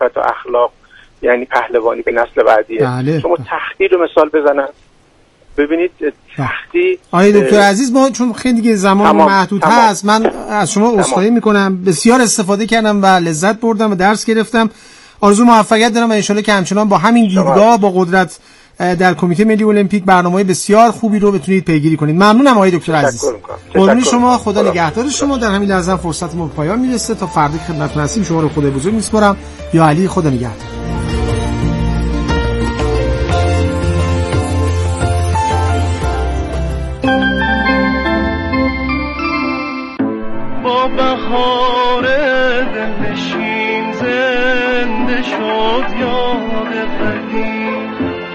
صفت و اخلاق یعنی پهلوانی به نسل بعدیه. بله. شما تختی رو مثال بزنن ببینید تختی. آقای دکتر عزیز، ما چون خیلی دیگه زمان محدود هست، من از شما عذرخواهی میکنم. بسیار استفاده کردم و لذت بردم و درس گرفتم. آرزو موفقیت دارم و ان شاءالله که همچنان با همین دیدگاه با قدرت در کمیته ملی المپیک برنامه‌های بسیار خوبی رو بتونید پیگیری کنید. ممنونم آقای دکتر عزیز. قربون شما، خدا نگهدار شما. در همین لحظه فرصت ما به پایان میرسه. تا فردا خدمتتون هستیم. شما رو خدا بزرگ میسپارم. یا علی، خدا نگهدار. با بهار دلنشین زنده شد یاد قدیم،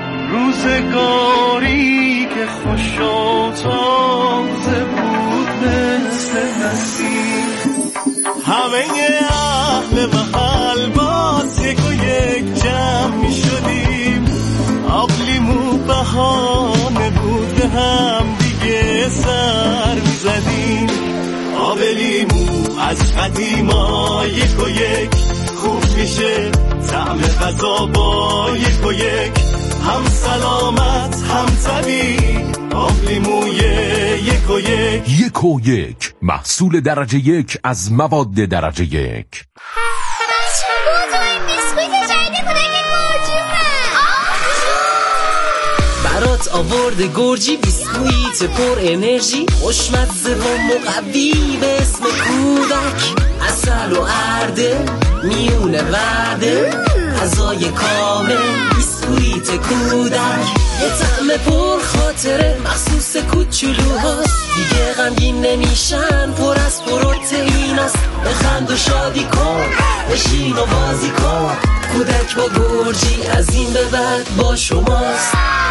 روزگاری که خوش و تازه بود مثل نسیم. همه اهل محل باز یک و یک جمع می شدیم، آبلیمو بهانه بود به هم دیگه سر می زدیم. آب لیمو از قدیما یک و یک خوب میشه، طعم غذا با یک و یک هم سلامت هم طبیعی. آب لیموی یک و یک. یک و یک محصول درجه یک از مواد درجه یک. برات آورده گرجی بیسکویت پر انرژی، خوشمزه و مقوی به اسم کودک. عسل و ارده میونه وعده، غذای کامل بیسکویت کودک. یه طعم پر خاطره مخصوص کوچولوهاست، دیگه غمگین نمیشن، پر از پروتئیناست. بخند و شادی کن، بشین و بازی کن، کودک با گرجی از این به بعد با شماست.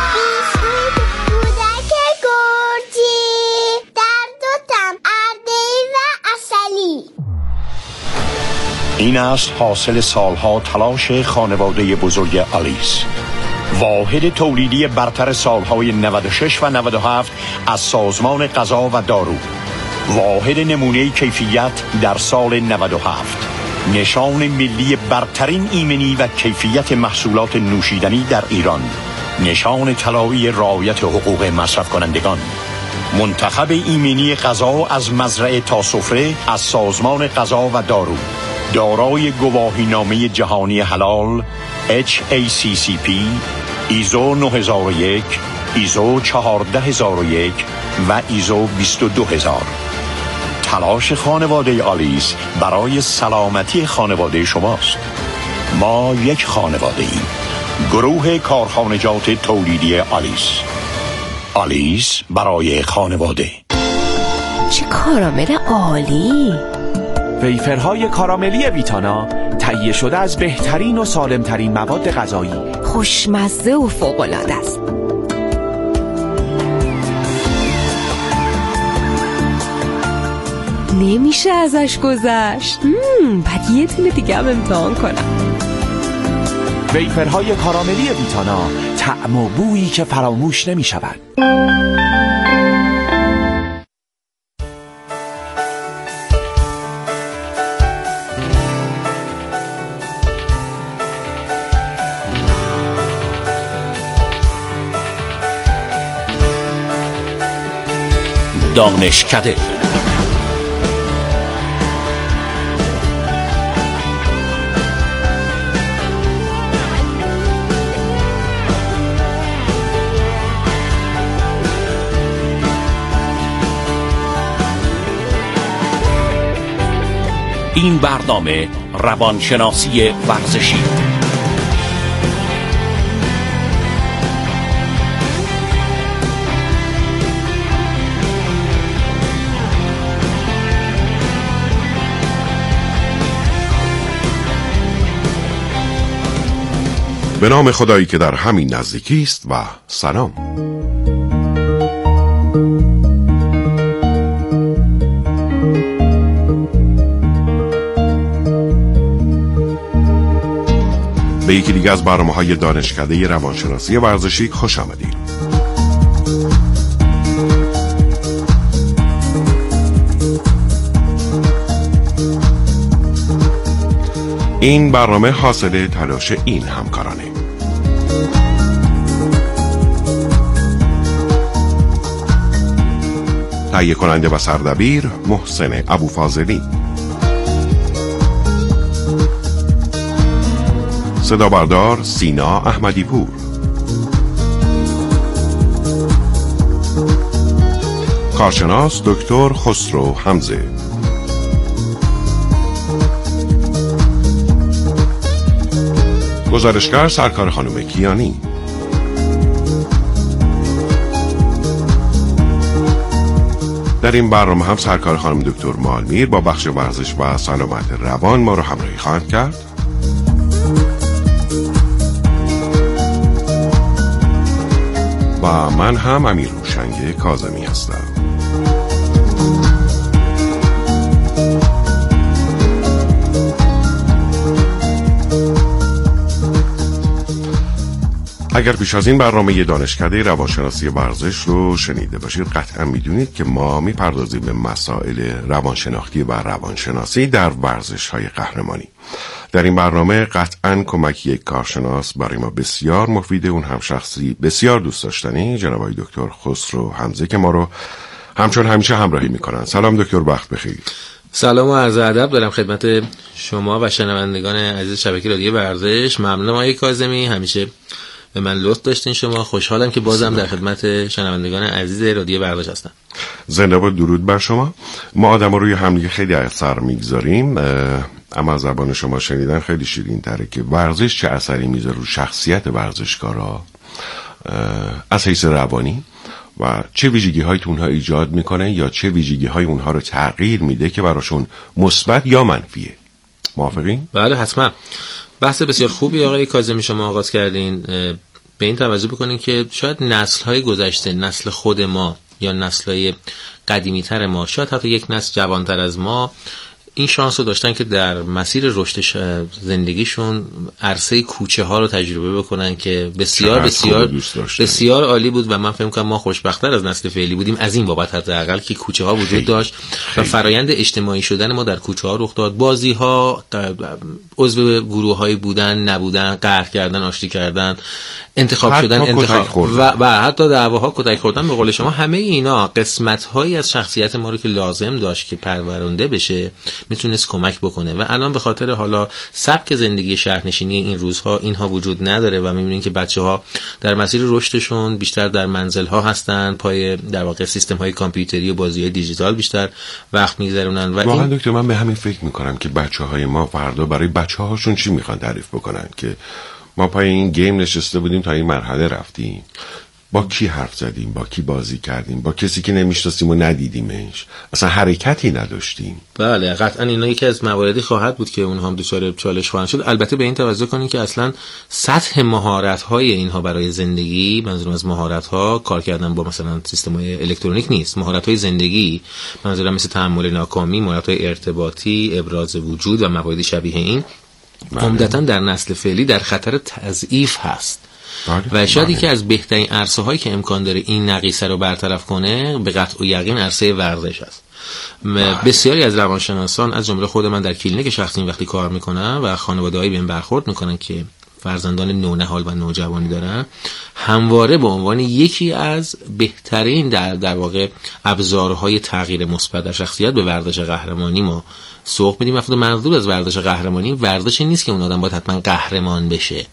این است حاصل سالها تلاش خانواده بزرگ آلیس، واحد تولیدی برتر سالهای 96 و 97 از سازمان غذا و دارو، واحد نمونه کیفیت در سال 97، نشان ملی برترین ایمنی و کیفیت محصولات نوشیدنی در ایران، نشان طلایی رعایت حقوق مصرف کنندگان، منتخب ایمنی غذا از مزرعه تا سفره از سازمان غذا و دارو، دارای گواهینامه جهانی حلال HACCP، ایزو 9001، ایزو 14001 و ایزو 22000. تلاش خانواده آلیس برای سلامتی خانواده شماست. ما یک خانواده ایم، گروه کارخانجات تولیدی آلیس. آلیس برای خانواده. چه کارامل عالی! ویفرهای کاراملی ویتانا تهیه شده از بهترین و سالمترین مواد غذایی، خوشمزه و فوق‌العاده است. نمیشه ازش گذشت. بعد یه تونه دیگه هم امتحان کنم. ویفرهای کاراملی ویتانا، طعم و بویی که فراموش نمی شود. دانشکده. این برنامه روانشناسی ورزشی. به نام خدایی که در همین نزدیکی است و سلام. به یکی دیگه از برنامه‌های دانشکده روانشناسی ورزشی خوش آمدید. این برنامه حاصل تلاش این همکارانه. تهیه کننده و سردبیر محسن ابوفاضلی، صدا بردار سینا احمدی پور، کارشناس دکتر خسرو حمزه، گزارشگر سرکار خانم کیانی. در این برنامه هم سرکار خانم دکتر مالمیر با بخش ورزش و سلامت روان ما رو همراهی خواهند کرد. و من هم امیر هوشنگ کاظمی هستم. اگر پیش از این برنامه دانشکده روانشناسی ورزش رو شنیده باشید قطعا میدونید که ما میپردازیم به مسائل روانشناختی و روانشناسی در ورزش‌های قهرمانی. در این برنامه قطعا کمک یک کارشناس برای ما بسیار مفیده، اون هم شخصی بسیار دوست داشتنی، جناب آقای دکتر خسرو حمزه که ما رو همچون همیشه همراهی میکنن. سلام دکتر، وقت بخیر. سلام و عرض ادب دارم خدمت شما و شنوندگان عزیز شبکه رادیو ورزش. ممنونم آقای کاظمی، همیشه به من لطف داشتین شما. خوشحالم که بازم در خدمت شنوندگان عزیز رادیو ورزش هستم. زنده باد، درود بر شما. ما آدم روی همدیگه خیلی اثر میگذاریم، اما زبان شما شنیدن خیلی شیرین تره که ورزش چه اثری میذاره رو شخصیت ورزشکارا از حیث روانی و چه ویژگی هایی تو اونها ایجاد میکنه یا چه ویژگی های اونها رو تغییر میده که براشون مثبت یا منفیه. موافقین؟ بله حتما. بحث بسیار خوبی آقای کاظمی شما آغاز کردین. به این توجه بکنین که شاید نسل‌های گذشته، نسل خود ما یا نسل‌های قدیمی‌تر ما، شاید حتی یک نسل جوان‌تر از ما، این شانس رو داشتن که در مسیر رشد زندگیشون عرصه کوچه ها رو تجربه بکنن که بسیار بسیار بسیار عالی بود و من فکر می‌کنم ما خوشبخت‌تر از نسل فعلی بودیم از این بابت حداقل که کوچه ها وجود داشت و فرایند اجتماعی شدن ما در کوچه ها رخ داد. بازی ها، عضو گروه‌های بودن، نبودن، قهر کردن، آشتی کردن، انتخاب شدن، انتخاب و حتی دعواها، کتک خوردن، به قول شما، همه اینا قسمت‌هایی از شخصیت ما رو که لازم داشت که پرورنده بشه میتونست کمک بکنه و الان به خاطر حالا سبک زندگی شهرنشینی این روزها اینها وجود نداره و میبینین که بچه‌ها در مسیر رشدشون بیشتر در منزل‌ها هستن، پای در واقع سیستم‌های کامپیوتری و بازی‌های دیجیتال بیشتر وقت می‌گذرونن. و واقعا دکتر من به همین فکر می‌کنم که بچه‌های ما فردا برای بچه‌هاشون چی می‌خوان تعریف بکنن که ما پای این گیم نشسته بودیم تا این مرحله رفتیم، با کی حرف زدیم، با کی بازی کردیم، با کسی که نمیشناسیم و ندیدیمش، اصلا حرکتی نداشتیم. بله قطعا اینا یکی از مواردی خواهد بود که اونها هم دچار چالش خواهند شد. البته به این توجه کنین که اصلا سطح مهارت‌های اینها برای زندگی، منظورم از مهارت‌ها کار کردن با مثلا سیستم‌های الکترونیک نیست، مهارت‌های زندگی، منظورم مثل تحمل ناکامی، مهارت‌های ارتباطی، ابراز وجود و مواردی شبیه این عمدتاً در نسل فعلی در خطر تضعیف هست. و شاید یکی از بهترین عرصه هایی که امکان داره این نقیصه رو برطرف کنه به قطع و یقین عرصه ورزش است. بسیاری از روانشناسان از جمله خود من در کلینیک شخصی وقتی کار میکنم و خانواده‌هایی به این برخورد میکنن که فرزندان نونهال و نوجوانی دارن، همواره به عنوان یکی از بهترین در واقع ابزارهای تغییر مثبت در شخصیت به ورزش قهرمانی ما سوق میدیم. وقتی منظور از ورزش قهرمانی ورزش نیست که اون آدم باید حتما قهرمان بشه.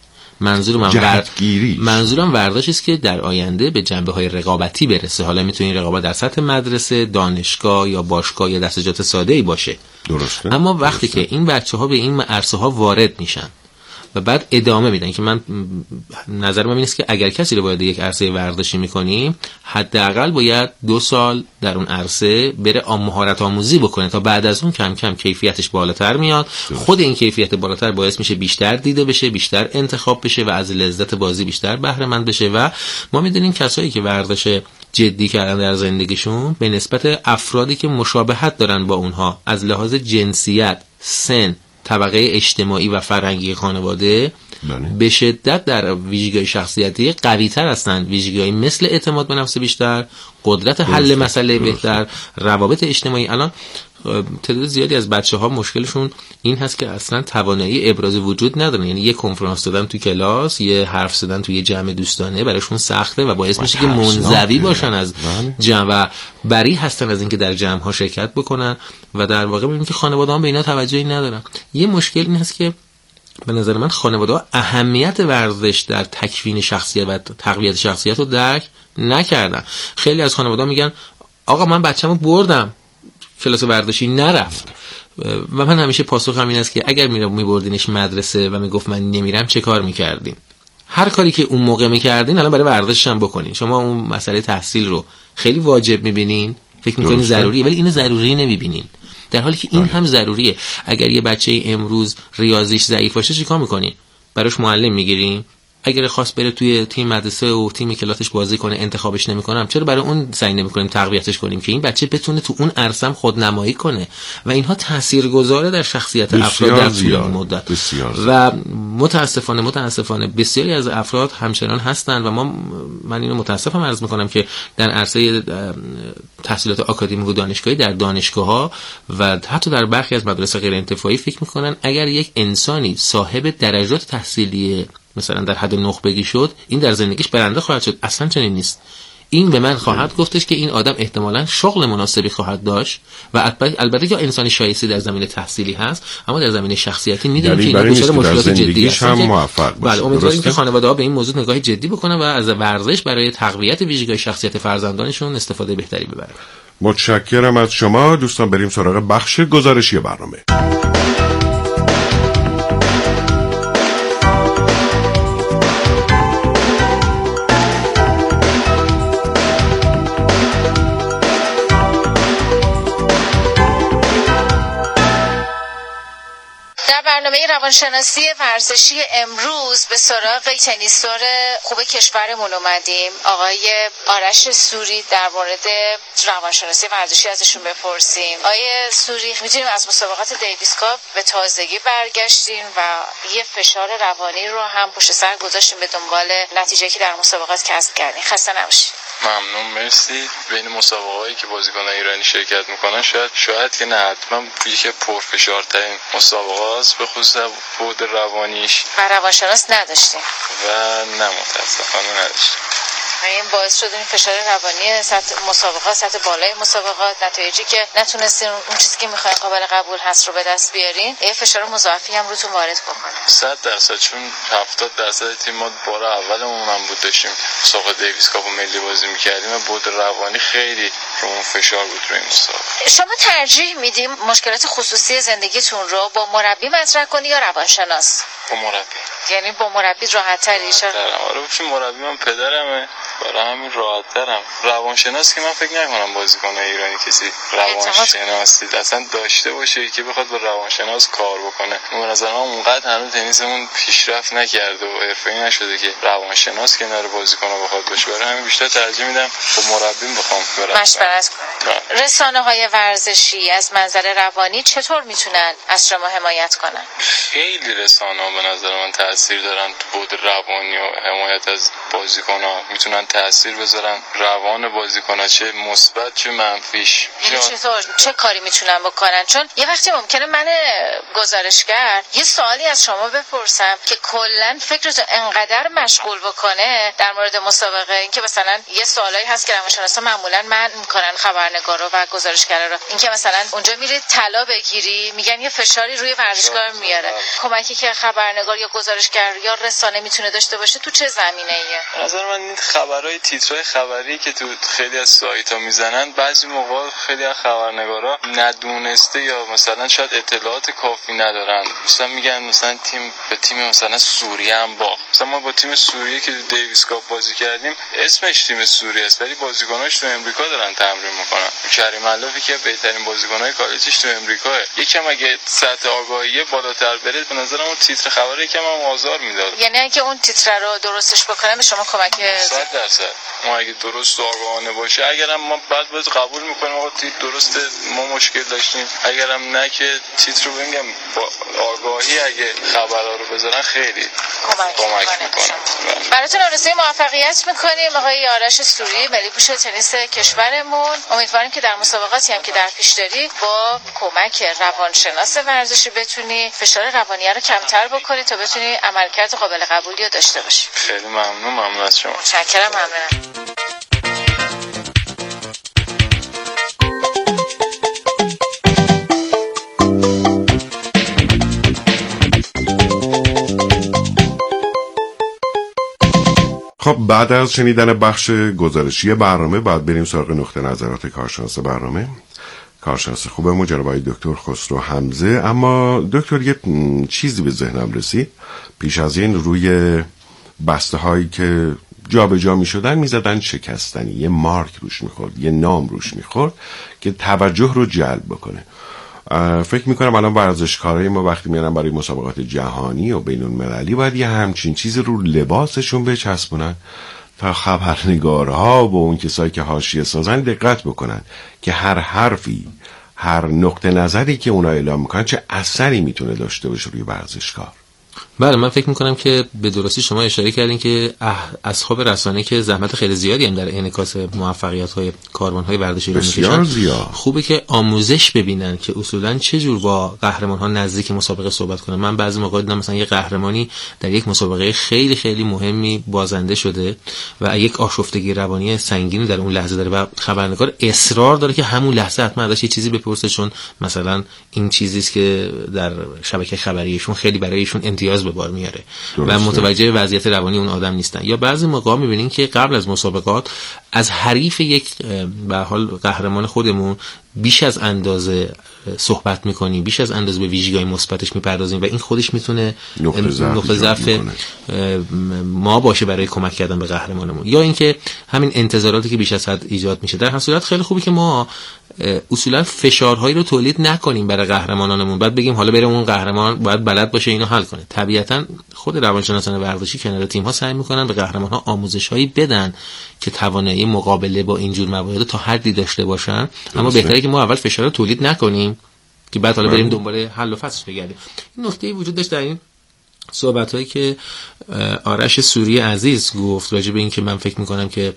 منظورم ورزشی است که در آینده به جنبه‌های رقابتی برسه. حالا میتونه این رقابت در سطح مدرسه، دانشگاه یا باشگاه یا دستجات ساده‌ای باشه. درسته. اما وقتی که این بچه‌ها به این عرصه‌ها وارد میشن و بعد ادامه میدن، که من نظر من این است که اگر کسی رو وارد یک عرصه ورزشی می‌کنیم حداقل باید 2 سال در اون عرصه بره مهارت آموزی بکنه تا بعد از اون کم کم کیفیتش بالاتر میاد. خود این کیفیت بالاتر باعث میشه بیشتر دیده بشه، بیشتر انتخاب بشه و از لذت بازی بیشتر بهره مند بشه. و ما میدونیم کسایی که ورزش جدی کردن در زندگیشون به نسبت افرادی که مشابهت دارن با اونها از لحاظ جنسیت، سن، طبقه اجتماعی و فرهنگی خانواده به شدت در ویژگی‌های شخصیتی قوی‌تر هستند. ویژگی‌های مثل اعتماد به نفس بیشتر، قدرت حل مسئله بهتر، روابط اجتماعی. الان تعداد زیادی از بچه‌ها مشکلشون این هست که اصلا توانایی ابراز وجود ندارن. یعنی یه کنفرانس دادن تو کلاس، یه حرف زدن تو یه جمع دوستانه براشون سخته و باعث میشه که منزوی باشن از جمع و بری هستن از اینکه در جمع‌ها شرکت بکنن و در واقع می‌بینیم که خانواده‌ها به اینا توجهی ندارن. یه مشکل این هست که به نظر من خانواده‌ها اهمیت ورزش در تکوین شخصیت و تقویت شخصیت رو درک نکردن. خیلی از خانواده‌ها میگن آقا من بچه‌مو بردم کلاس ورزشی نرفت و من همیشه پاسخم این است که اگر میبردینش مدرسه و میگفت من نمیرم چه کار میکردین؟ هر کاری که اون موقع میکردین الان برای ورزشش هم بکنین. شما اون مسئله تحصیل رو خیلی واجب میبینین، فکر میکنین ضروریه، ولی اینو ضروری نمیبینین، در حالی که این هم ضروریه. اگر یه بچه امروز ریاضیش ضعیف باشه چیکار میکنین؟ براش معلم میگیرین؟ اگر خواست بره توی تیم مدرسه و تیم کلاسش بازی کنه انتخابش نمیکنم، چرا برای اون سعی نمیکنیم تقویتش کنیم که این بچه بتونه تو اون عرصه خودنمایی کنه و اینها تاثیرگذاره در شخصیت افراد در طول مدت. و متاسفانه بسیاری از افراد همچنان هستن و من اینو متاسفم عرض میکنم که در عرصه تحصیلات آکادمیک و دانشگاهی در دانشگاه‌ها و حتی در برخی از مدارس غیر انتفاعی فکر میکنن اگر یک انسانی صاحب درجات تحصیلی مثلا در حد نخبگی شد این در زندگیش برنده خواهد شد. اصلا چنین نیست. این به من خواهد گفتش که این آدم احتمالاً شغل مناسبی خواهد داشت و البته یا انسانی شایسته در زمینه تحصیلی هست، اما در زمینه شخصیتی میدونیم که این دچار مشکلات جدی هست. بله، امیدواریم که خانواده‌ها به این موضوع نگاه جدی بکنن و از ورزش برای تقویت ویژگی‌های شخصیت فرزندانشون استفاده بهتری ببرن. متشکرم از شما دوستان. بریم سراغ بخش گزارشی برنامه. برنامه روانشناسی ورزشی امروز به سراغ تنیسور خوب کشورمون اومدیم، آقای آرش سوری. در مورد روانشناسی ورزشی ازشون بپرسیم. آقای سوری، میتونیم از مسابقات دیویس کاپ به تازگی برگشتین و یه فشار روانی رو هم پشت سر گذاشتیم به دنبال نتیجه‌ای که در مسابقات کسب کردین. خسته نباشید. ممنون، مرسی. بین مسابقه‌هایی که بازیکنان ایرانی شرکت میکنن شاید که نه حتما یکی پرفشارترین مسابقه است، به خصوص بود روانیش. و روانشناس نداشتیم و نه متاسفانه نداشتیم. این باعث شد این فشار روانی سطح مسابقات، سطح بالای مسابقات، نتایجی که نتونستین اون چیزی که میخواین قابل قبول هست رو به دست بیارین، یه فشار مضاعفی هم روتون وارد بکنه. 100%، چون 70% تیم ما بار اولمون هم بود، داشتیم مسابقه دیویس کاپ ملی بازی میکردیم و بود روانی خیلی رو اون فشار بود روی مسابقه. شما ترجیح میدیم مشکلات خصوصی زندگیتون رو با مربی مطرح کنی یا روانشناس؟ با مربی. یعنی با مربی راحت‌تری؟ آره، چون مربی من پدرمه، برای همین راحت‌ترم. روانشناس که من فکر نکنم بازیکن ایرانی کسی روانشناسی اصلا داشته باشه که بخواد با روانشناس کار بکنه. به نظر من اونقدر هنوز تنیسمون پیشرفت نکرده و حرفه‌ای نشده که روانشناس کنار بازیکن بخواد باشه. برای همین بیشتر ترجیح میدم با مربی بخوام مشورت کنم. رسانه‌های ورزشی از منظر روانی چطور میتونن از شما حمایت کنن؟ خیلی رسانه‌ها به نظر من تاثیر دارن تو بود روانی و حمایت از بازیکن‌ها، میتونن تاثیر بذارن روان بازیکن‌ها، چه مثبت چه منفیش. چه کاری میتونن بکنن؟ چون یه وقتی ممکنه من گزارشگر یه سوالی از شما بپرسم که کلا فکرتو انقدر مشغول بکنه در مورد مسابقه، اینکه مثلا یه سوالایی هست که روانشناسا معمولا منع میکنن خبرنگارا و گزارشگرا رو، اینکه مثلا اونجا میری طلا بگیری میگن یه فشاری روی ورزشکار میاره. کمکی که خبرنگار یا گزارشگر یا رسانه میتونه داشته باشه تو چه زمینه‌ایه؟ به نظر من این خبرای تیترای خبری که تو خیلی از سایت‌ها میزنن، بعضی موقع خیلی از خبرنگارا ندونسته یا مثلا شاید اطلاعات کافی ندارن، مثلا میگن مثلا تیم مثلا سوریه هم باخت. مثلا ما با تیم سوریه که تو دیویس کاپ بازی کردیم، اسمش تیم سوریه است ولی بازیکناش تو امریکا دارن تمرین میکنن. کریم علافی که بهترین بازیکنای کالجش تو امریکاه، یکم اگه سطح آگاهی بالاتر بره به نظرم اون تیتر خبری یکم هم آزار میداد. یعنی اگه اون تیتر رو درستش بکنن به شما کمک 100%. ما اگه درست و آگاهانه باشه، اگرم ما بعد باید قبول میکنیم آقا درسته ما مشکل داشتیم، اگرم نه که تیتر رو بگم با آگاهی اگه خبرها رو بذارن خیلی کمک میکنن. براتون آرزوی موفقیت میکنیم آقای آرش سوری، ملی پوش تنیس کشورمون. امیدواریم که در مسابقاتی هم که در پیش دارید با کمک روانشناس ورزشی بتونی فشار روانی رو کمتر بکنی تا بتونی عملکرد قابل قبولی رو داشته باشی. خیلی ممنون از شما. متشکرم. ممنونم. خب بعد از شنیدن بخش گزارشی برنامه بعد بریم سراغ نقطه نظرات کارشناس برنامه، کارشناس خوبمون جناب آقای دکتر خسرو حمزه. اما دکتر یه چیزی به ذهنم رسید پیش از این، روی بسته هایی که جابجا می‌شدن می‌زدن شکستنی، یه مارک روش می‌خورد، یه نام روش می‌خورد که توجه رو جلب بکنه. فکر میکنم الان ورزشکارای ما وقتی میرن برای مسابقات جهانی و بین‌المللی باید یه همچین چیز رو لباسشون بچسبونن تا خبرنگارها و اون کسایی که حاشیه سازن دقت بکنن که هر حرفی، هر نقطه نظری که اونا اعلام میکنن چه اثری میتونه داشته باشه روی ورزشکار. بله، من فکر میکنم که به درستی شما اشاره کردین که اصحاب رسانه که زحمت خیلی زیادی هم در انعکاس موفقیت‌های کاروان‌های ورزشی رو می‌کشن، خوبه که آموزش ببینن که اصولاً چه جور با قهرمان‌ها نزدیک مسابقه صحبت کنن. من بعضی موقع دیدم مثلا یه قهرمانی در یک مسابقه خیلی خیلی مهمی بازنده شده و یک آشفتگی روانی سنگینی در اون لحظه داره و خبرنگار اصرار داره که همون لحظه حتما ازش یه چیزی بپرسه، چون مثلا این چیزی است که در شبکه خبریشون خیلی برایشون امتیاز به بار میاره و متوجه وضعیت روانی اون آدم نیستن. یا بعضی موقع میبینین که قبل از مسابقات از حریف یک به حال قهرمان خودمون بیش از اندازه صحبت میکنیم، بیش از اندازه به ویژگی‌های مثبتش میپردازیم و این خودش میتونه نقطه ضعف ما باشه برای کمک کردن به قهرمانمون. یا اینکه همین انتظاراتی که بیش از حد ایجاد میشه. در هر صورت خیلی خوبه که ما اصولا فشارهایی رو تولید نکنیم برای قهرمانانمون، بعد بگیم حالا بریم اون قهرمان باید بلد باشه اینو حل کنه. طبیعتا خود روانشناسان ورزشی کنار تیم ها سعی میکنن به قهرمان‌ها آموزش‌هایی بدن که توانایی مقابله با اینجور موارد تا حدی داشته باشن، اما بهتره که ما اول فشار رو تولید نکنیم که بعد حالا بریم دنبال حل و فصلش بگردیم. این نکته وجود داشت در این صحبت‌هایی که آرش سوری عزیز گفت راجع به این که من فکر می‌کنم که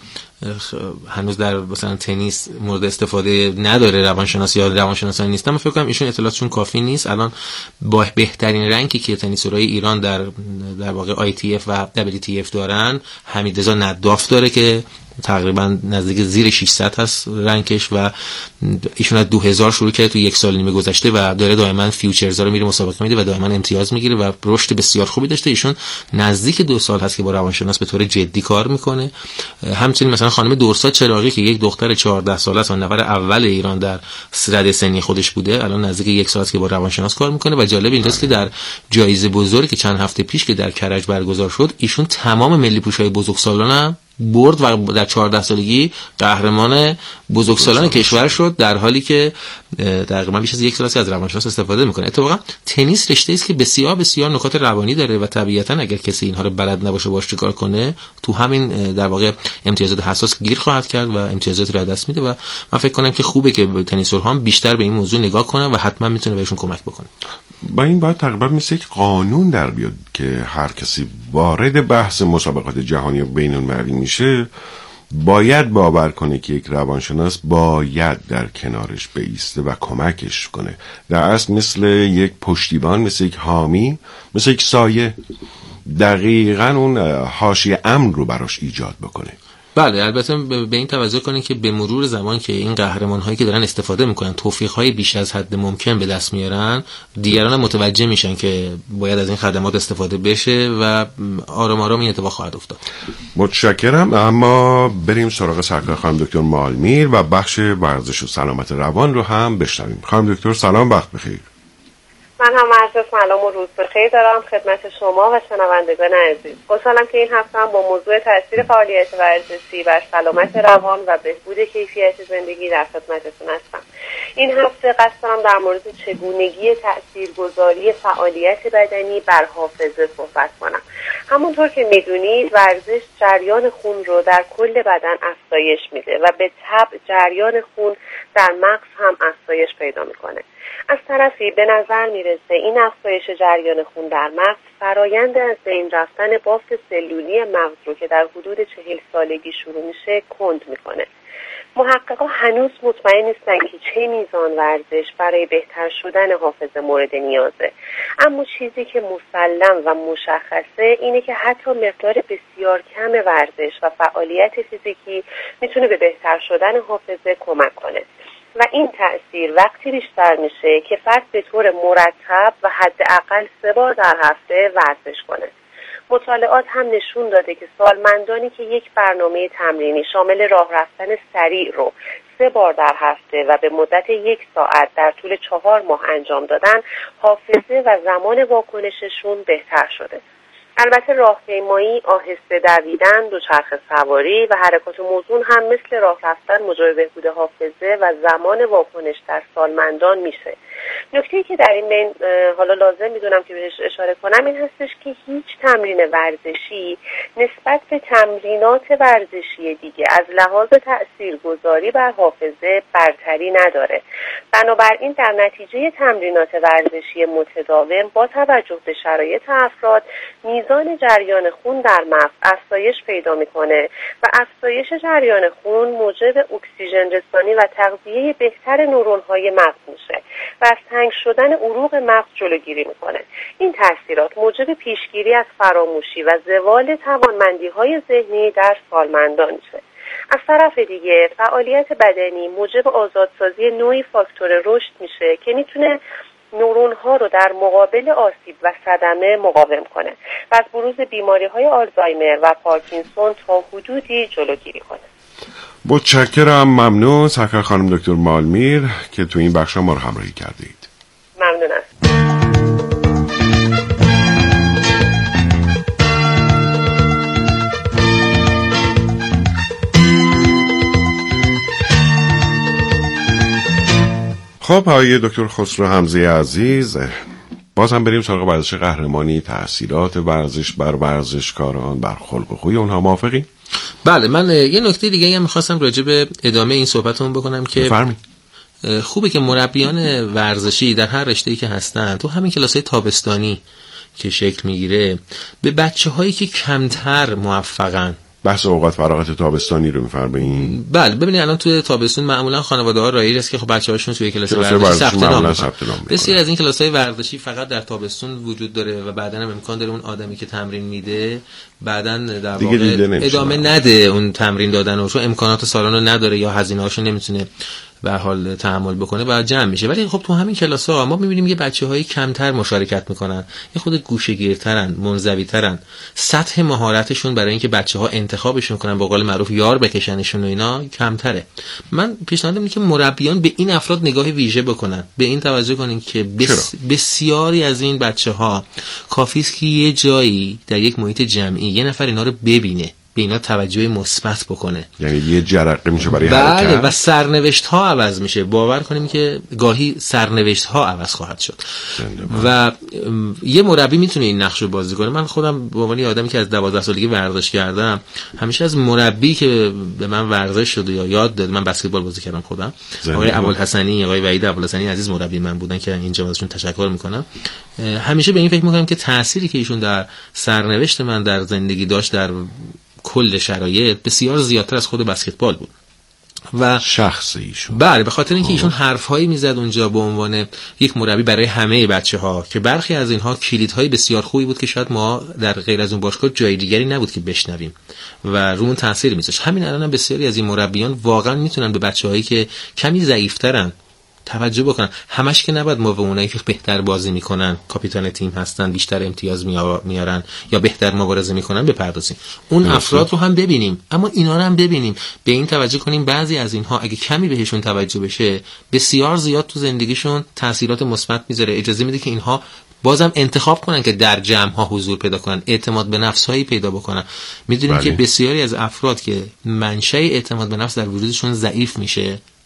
هنوز در مثلا تنیس مورد استفاده نداره روانشناسی یا روانشناسان نیستن. من فکر کنم ایشون اطلاعاتشون کافی نیست. الان با بهترین رنکی که تنیسورای ایران در واقع ITF و WTF دارن، حمیدرضا نداف داره که تقریبا نزدیک زیر 600 هست رنکش و ایشون از 2000 شروع کرده تو یک سال نیمه گذشته و داره دائما فیوچرز رو میره مسابقه میده و دائما امتیاز میگیره و رشد بسیار خوبی داشته. ایشون نزدیک 2 سال هست که با روانشناس به طور جدی کار میکنه. همچنین مثلا خانم دورسا چراغی که یک دختر 14 ساله است و نفر اول ایران در رده سنی خودش بوده، الان نزدیک 1 سال است که با روانشناس کار میکنه. و جالب اینجاست که در جایزه بزرگی که چند هفته پیش که در کرج برگزار شد، ایشون تمام ملی پوشای بزرگسالان هم برد و در 14 سالگی قهرمان بزرگسالان کشور شد، در حالی که تقریبا بیش از 1 سال است از روانشناس استفاده میکنه. اتفاقا تنیس رشته است که بسیار بسیار نکات روانی داره و طبیعتا اگر کسی اینها رو بلد نباشه باش چیکار کنه تو همین در واقع امتیازات حساس گیر خواهد کرد و امتیازات رو دست میده. و من فکر کنم که خوبه که تنیسورها هم بیشتر به این موضوع نگاه کنن و حتما میتونه بهشون کمک بکنه. با این باید تقریبا مثل یک قانون در بیاد که هر کسی وارد بحث مسابقات جهانی و بین‌المللی میشه باید باور کنه که یک روانشناس باید در کنارش بایسته و کمکش کنه. در اصل مثل یک پشتیبان، مثل یک حامی، مثل یک سایه، دقیقاً اون حاشیه امن رو براش ایجاد بکنه. بله، البته به این توجه کنید که به مرور زمان که این قهرمان هایی که دارن استفاده میکنن توفیق های بیش از حد ممکن به دست میارن، دیگران هم متوجه میشن که باید از این خدمات استفاده بشه و آرام آرام این اتفاق خواهد افتاد. متشکرم. اما بریم سراغ سرکار خانم دکتر مالمیر و بخش ورزش و سلامت روان رو هم بشنویم. خانم دکتر سلام، وقت بخیر. من هم عرض سلام و روز بخیر دارم خدمت شما و شنوندگان عزیز. خوشحالم که این هفته هم با موضوع تاثیر فعالیت ورزشی بر سلامت روان و بهبود کیفیت زندگی در خدمتتون هستم. این هفته قصد دارم در مورد چگونگی تاثیرگذاری فعالیت بدنی بر حافظه صحبت کنم. همونطور همونطور که میدونید ورزش جریان خون رو در کل بدن افزایش میده و به تبع جریان خون در مغز هم افزایش پیدا میکنه. از طرفی به نظر میرسه این افزایش جریان خون در مغز فرایند از بین رفتن بافت سلولی مغز رو که در حدود 40 سالگی شروع میشه کند میکنه. محققا هنوز مطمئن نیستن که چه میزان ورزش برای بهتر شدن حافظه مورد نیازه، اما چیزی که مسلم و مشخصه اینه که حتی مقدار بسیار کم ورزش و فعالیت فیزیکی میتونه به بهتر شدن حافظه کمک کنه و این تأثیر وقتی بیشتر میشه که فرد به طور مرتب و حداقل 3 بار در هفته ورزش کنه. مطالعات هم نشون داده که سالمندانی که یک برنامه تمرینی شامل راه رفتن سریع رو 3 بار در هفته و به مدت 1 ساعت در طول 4 ماه انجام دادن، حافظه و زمان واکنششون بهتر شده. البته راهپیمایی، آهسته دویدن، دوچرخه سواری و حرکات موزون هم مثل راه رفتن موجب بهبود حافظه و زمان واکنش در سالمندان میشه. نکته‌ای که در این بین حالا لازم میدونم که بهش اشاره کنم این هستش که هیچ تمرین ورزشی نسبت به تمرینات ورزشی دیگه از لحاظ تاثیرگذاری بر حافظه برتری نداره. بنابراین در نتیجه تمرینات ورزشی متداوم با توجه به شرایط افراد میزان جریان خون در مغز افزایش پیدا میکنه و افزایش جریان خون موجب اکسیژن رسانی و تغذیه بهتر نورون‌های مغز میشه و از تنگ شدن عروق مغز جلوگیری میکنه. این تاثیرات موجب پیشگیری از فراموشی و زوال توانمندی‌های ذهنی در سالمندان میشه. از طرف دیگه فعالیت بدنی موجب آزادسازی نوعی فاکتور رشد میشه که میتونه نورون‌ها رو در مقابل آسیب و صدمه مقاوم کنه و از بروز بیماری‌های آلزایمر و پارکینسون تا حدودی جلوگیری کنه. متشکرم، ممنون سرکار خانم دکتر مالمیر که تو این بخش ما رو همراهی کردید. ممنون است. خب آقای دکتر خسرو حمزه عزیز، باز هم بریم سراغ ورزش قهرمانی، تأثیرات ورزش بر ورزشکاران، بر خلق و خوی اونها. موافقی؟ بله، من یه نکته دیگه هم می‌خواستم راجع به ادامه این صحبتمون بکنم که خوبه که مربیان ورزشی در هر رشته‌ای که هستن تو همین کلاس‌های تابستانی که شکل میگیره به بچه‌هایی که کمتر موفقن، بحث اوقات فراغت تابستانی رو می‌فرمایید؟ بله، ببینید الان توی تابستون معمولا خانواده‌ها رایج است که خب بچه‌هاشون توی کلاس ورزشی ثبت نام می‌کنن. بسیار از این کلاس‌های ورزشی فقط در تابستون وجود داره و بعداً هم امکان داره اون آدمی که تمرین میده بعداً در واقع ادامه نده اون تمرین دادن و چون امکانات سالن رو نداره یا هزینه‌هاشو نمیتونه به حال تحمل بکنه بعد جمع میشه. ولی خب تو همین کلاس‌ها ما می‌بینیم یه بچه‌های کمتر مشارکت میکنن، یه خود گوشه‌گیرترن، منزوی‌ترن، سطح مهارتشون برای اینکه بچه‌ها انتخابشون کنن به قول معروف یار بکشنشون و اینا کمتره. من پیشنهاد میدم که مربیان به این افراد نگاه ویژه بکنن، به این توجه کنین که بسیاری از این بچه‌ها کافی است که یه جایی در یک محیط جمعی یه نفر اینا رو ببینه، به اینا توجه مثبت بکنه، یعنی یه جرقه میشه برای حرکت. بله، و سرنوشت ها عوض میشه. باور کنیم که گاهی سرنوشت ها عوض خواهد شد و یه مربی میتونه این نقش رو بازی کنه. من خودم به عنوان آدمی که از 12 سالگی ورزش کردم همیشه از مربی که به من ورزش شده یا یاد داد، من بسکتبال بازی کردم خودم، آقای ابوالحسنی، آقای وحید ابوالحسنی عزیز مربی من بودن که اینجا ازشون تشکر میکنم. همیشه به این فکر میکنم که تأثیری که ایشون در سرنوشت من در زندگی داشت در کل شرایط بسیار زیادتر از خود بسکتبال بود و شخص ایشون. بله، به خاطر اینکه ایشون حرف‌هایی میزد اونجا به عنوان یک مربی برای همه بچه‌ها که برخی از اینها کلیدهای بسیار خوبی بود که شاید ما در غیر از اون باشگاه جای دیگری نبود که بشنویم و رومون تاثیر میذاشت. همین الانم بسیاری از این مربیان واقعا میتونن به بچه‌هایی که کمی ضعیف‌ترن توجه بکنن. همش که نباید ما به اونایی که بهتر بازی میکنن، کاپیتان تیم هستن، بیشتر امتیاز میارن یا بهتر مبارزه میکنن بپردازیم. اون افراد رو هم ببینیم، اما اینا رو هم ببینیم، به این توجه کنیم بعضی از اینها اگه کمی بهشون توجه بشه بسیار زیاد تو زندگیشون تاثیرات مثبت میذاره. اجازه میده که اینها بازم انتخاب کنن که در جمع ها حضور پیدا کنن، اعتماد به نفس هایی پیدا بکنن. میدونیم که بسیاری از افراد که منشأ اعتماد به نفس در وجودشون ضعیف میشه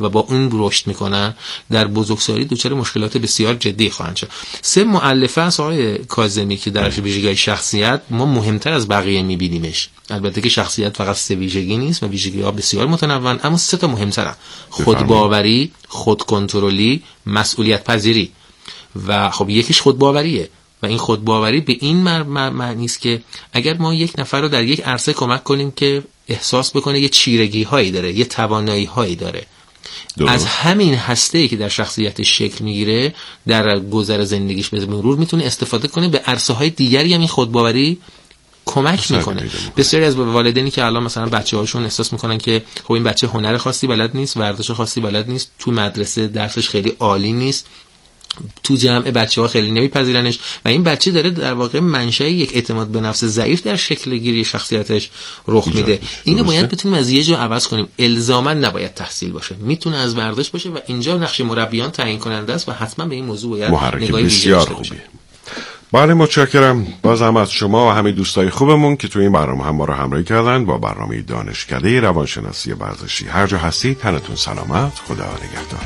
و با اون رشد میکنن در بزرگسالی دچار مشکلات بسیار جدی خواهند شد. 3 مؤلفه است آقای کاظمی که در ویژگی‌های شخصیت ما مهمتر از بقیه میبینیمش. البته که شخصیت فقط 3 ویژگی نیست و ویژگی‌ها بسیار متنوعن، اما 3 تا مهمترن: خودباوری، خودکنترلی، مسئولیت پذیری. و خب یکیش خودباوریه و این خودباوری به این معنی است که اگر ما یک نفر رو در یک عرصه کمک کنیم که احساس بکنه یه چیرگی هایی داره، یه توانایی هایی داره، از همین هسته‌ای که در شخصیتش شکل میگیره در گذر زندگیش به مرور میتونه استفاده کنه به عرصه های دیگری هم این خودباوری کمک میکنه. بسیاری از والدینی که الان مثلا بچه‌هاشون احساس میکنن که خب این بچه هنر خاصی بلد نیست، ورزش خاصی بلد نیست، تو مدرسه درسش خیلی عالی نیست، تو جمع بچه‌ها خیلی نمیپذیرنش و این بچه داره در واقع منشأ یک اعتماد به نفس ضعیف در شکل گیری شخصیتش رخ میده. اینو باید بتونیم از یه جا عوض کنیم. الزاما نباید تحصیل باشه، میتونه از ورزش باشه و اینجا نقش مربیان تعیین کننده است و حتما به این موضوع باید نگاهی ویژه داشته باشه. بله، متشکرم بازم از شما و همه دوستای خوبمون که تو این برنامه هم ما رو همراهی کردن با برنامه دانشکده روانشناسی ورزشی. هر جا هستید تنتون سلامت، خدا نگهدار.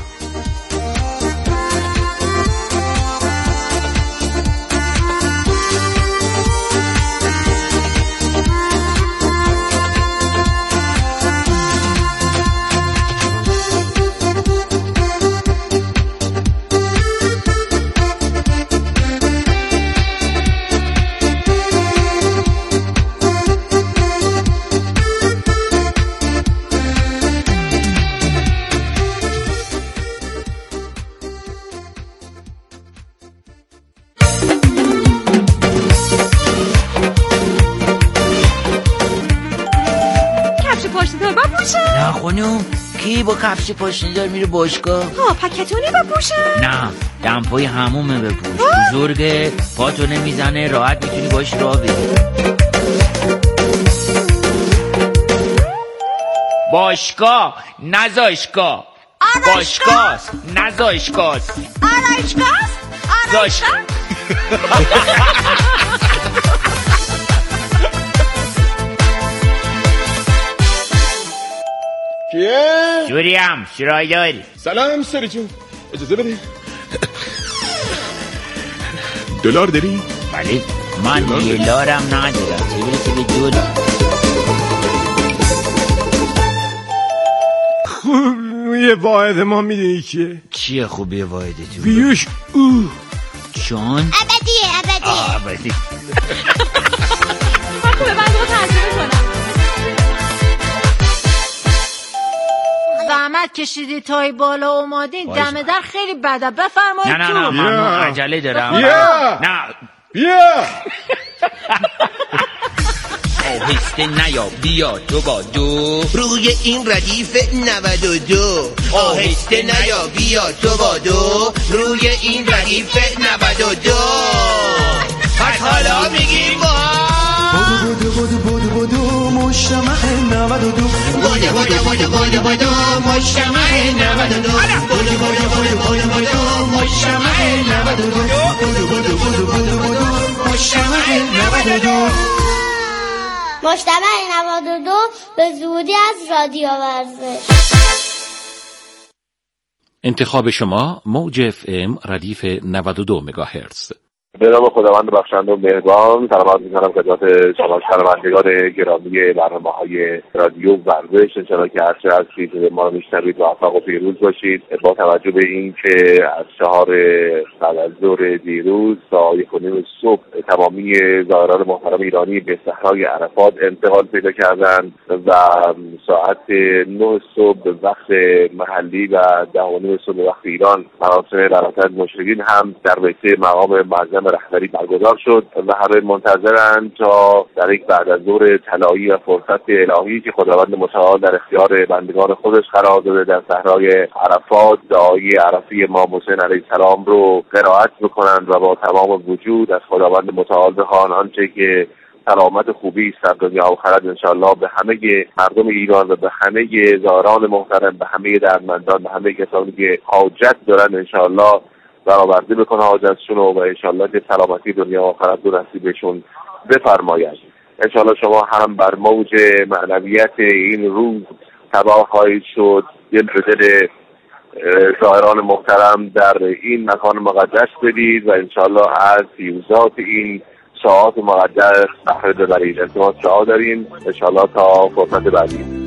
کی با کفش پاشنه‌دار میره باشگاه؟ ها پکتونی بپوشن؟ نه، دمپای حمومه بپوش. بزرگه، پاتو نمیزنه، راحت میتونی باش راه بری. باشگاه نزاشگاه. باشگاه نزاشگاه. آرایشگاه؟ کیه؟ جوریم شرایدار. سلام سری جون، اجازه بده. دلار داری؟ بله، من دلارم ندارم، چه برسه به دلار. خوبیه واحد ما میدونی چیه خوبیه واحد تو؟ بیوش چون؟ ابدی. خوبه من رو ترجمه کنم. زحمت کشیدی تای بالا اومدین، دم در خیلی بده، بفرمایید. نه من عجله دارم. نه بیا آهسته نیا، بیا تو با دو روی این ردیف 92. آهسته نیا، بیا تو با دو روی این ردیف 92. پس حالا میگیم بودو مجتمع 92. بودو مجتمع 92. بودو مجتمع 92. بودو مجتمع 92. مجتمع 92 به زودی از رادیو ورزش. انتخاب شما موج FM ردیف 92 مگاهرتز. به نام خداوند بخشنده و مهربان سلامت می‌کنم خدمت شما شنوندگان گرامی برنامه‌های رادیو ورزش. انشاءالله که هرچه هستید ما رو میشنوید موفق و پیروز باشید. با توجه به این که از 4 بعد از ظهر دیروز ساعت 1:30 صبح تمامی زائران محترم ایرانی به صحرای عرفات انتقال پیدا کردند و ساعت 9 صبح به وقت محلی و 10:30 صبح وقت ایران مراسم رفعت مشرکین هم در بیت مقام معظم رهبری برگزار شد و همه منتظرند تا در یک بعد از ظهر طلایی و فرصت الهی که خداوند متعال در اختیار بندگان خودش قرار داده در صحرای عرفات دعای عرفی امام حسین علیه السلام رو قرائت بکنند و با تمام وجود از خداوند متعال بخوان آنچه که سلامت خوبی است در دنیا و آخرت انشاءالله به همه مردم ایران و به همه زائران محترم، به همه دردمندان، به همه کسانی که حاجت دارن انشاءالله برآورده بکنه حاجتشون و انشاءالله که سلامتی دنیا و آخرت رو نصیبشون بفرماید. انشاءالله شما هم بر موج معنویت این روز تباه خواهید شد. دل به دل شاعران محترم در این مکان مقدس بدید و انشالله از فیوزات این ساعات مقدس بهره ببرید. التماس دعا داریم انشالله تا فرصت بعدی.